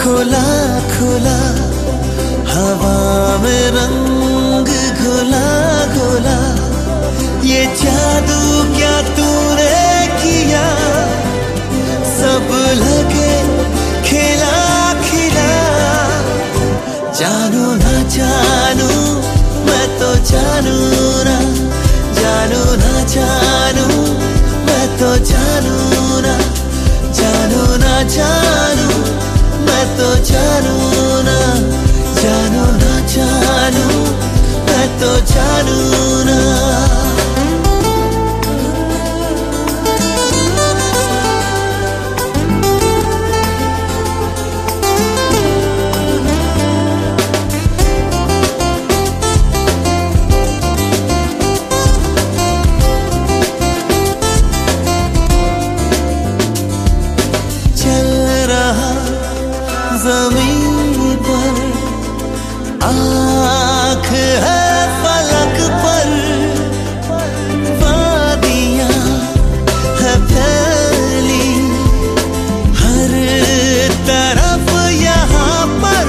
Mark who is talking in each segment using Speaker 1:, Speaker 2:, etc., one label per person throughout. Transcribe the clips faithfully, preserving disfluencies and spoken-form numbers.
Speaker 1: खुला खुला हवा में रंग घुला घुला, ये जादू क्या तूने किया, सब लगे खिला खिला। जानू ना जानू मैं तो जानू ना, जानू ना जानू मैं तो जानू ना, जानू ना जानू मैं तो जानू ना, जानू ना जानू मैं तो जानू ना। ज़मीन पर आँख है फलक पर, वादियाँ है फैली हर तरफ यहाँ पर,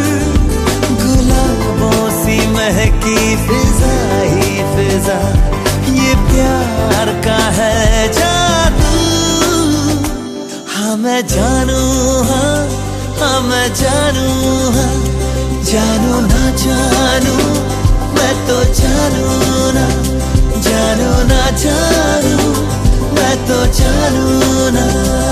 Speaker 1: गुलाबों सी महकी फिजा ही फिजा, ये प्यार का है जादू। हाँ मैं जानू, हाँ हाँ मैं जानू, हाँ जानू ना जानू मैं तो जानू ना, जानू ना जानू मैं तो जानू ना।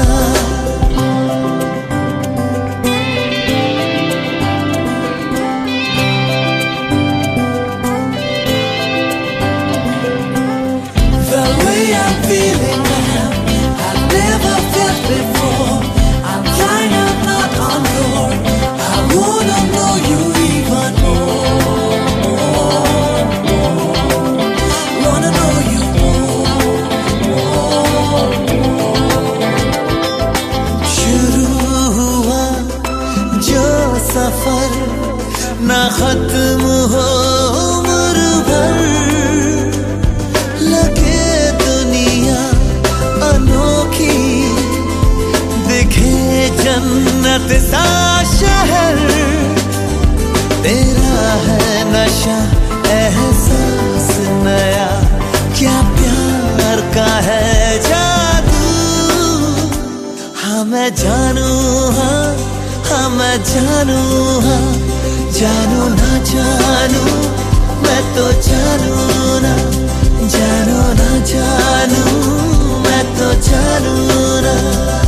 Speaker 1: The way I'm feeling now, I've never felt before. I'm trying to knock on door, I wanna know you even more, more, more. Wanna know you more, more, more. शुरू हुआ जो सफर ना खत्म हो उम्र भर, लगे दुनिया अनोखी, दिखे जन्नत सा शहर, तेरा है नशा एहसास नया, क्या प्यार का है जादू। हाँ मैं जानू, हाँ हाँ मैं जानू, हाँ जानू ना जानू मैं तो जानू ना, जानू ना जानू मैं तो जानू ना।